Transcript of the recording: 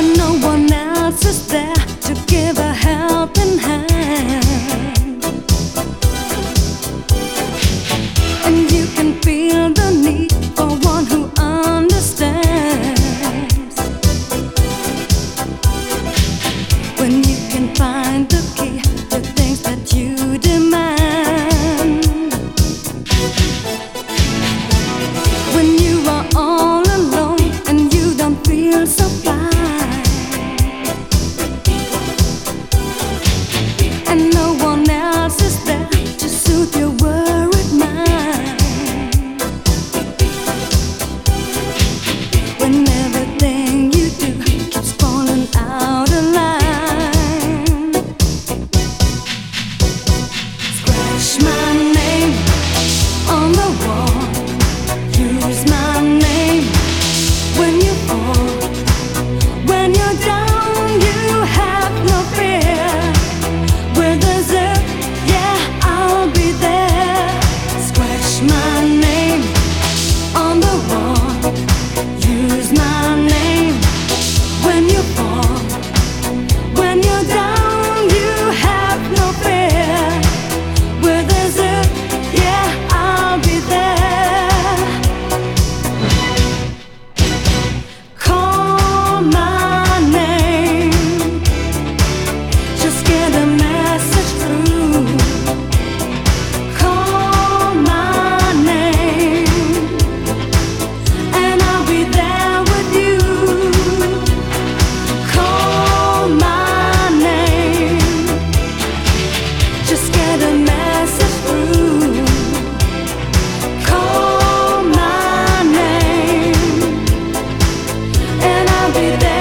when no one else is there to give a helping hand. And you can feel the need for one who understands. When you can find the key to things that you demand. When you are all alone and you don't feel so fine, and no one else is there to soothe your worried mind. When everything you do keeps falling out of line, scratch my name on the wall, use my name when you fall. When you're down, you have no fear. Where there's earth, yeah, I'll be there. Scratch my name on the wall, use my name when you fall. When you're down, you have no fear. Where there's earth, yeah, I'll be there. Call my name, just get a message through. Call my name, and I'll be there with you. Call my name, just get a message through. Call my name, and I'll be there.